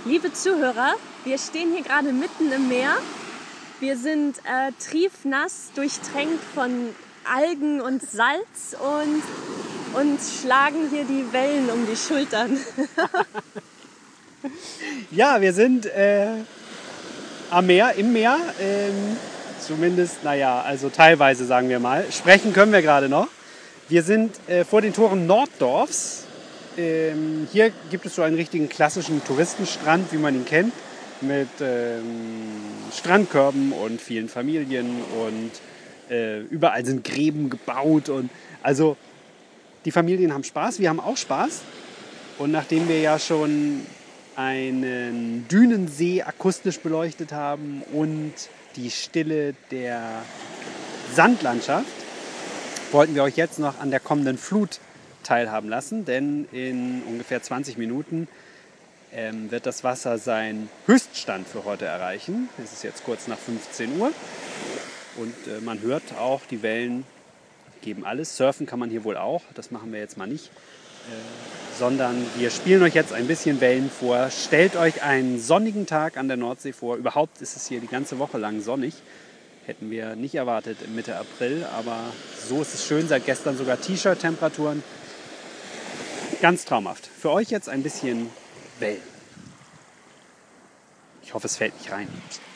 Liebe Zuhörer, wir stehen hier gerade mitten im Meer. Wir sind triefnass, durchtränkt von Algen und Salz und schlagen hier die Wellen um die Schultern. Ja, wir sind am Meer, im Meer. Zumindest, also teilweise sagen wir mal. Sprechen können wir gerade noch. Wir sind vor den Toren Norddorfs. Hier gibt es so einen richtigen klassischen Touristenstrand, wie man ihn kennt, mit Strandkörben und vielen Familien und überall sind Gräben gebaut. Und also die Familien haben Spaß, wir haben auch Spaß. Und nachdem wir ja schon einen Dünensee akustisch beleuchtet haben und die Stille der Sandlandschaft, wollten wir euch jetzt noch an der kommenden Flut teilhaben lassen, denn in ungefähr 20 Minuten wird das Wasser seinen Höchststand für heute erreichen. Es ist jetzt kurz nach 15 Uhr und man hört auch, die Wellen geben alles. Surfen kann man hier wohl auch, das machen wir jetzt mal nicht, sondern wir spielen euch jetzt ein bisschen Wellen vor. Stellt euch einen sonnigen Tag an der Nordsee vor. Überhaupt ist es hier die ganze Woche lang sonnig. Hätten wir nicht erwartet Mitte April, aber so ist es schön. Seit gestern sogar T-Shirt-Temperaturen. Ganz traumhaft. Für euch jetzt ein bisschen Wellen. Ich hoffe, es fällt nicht rein.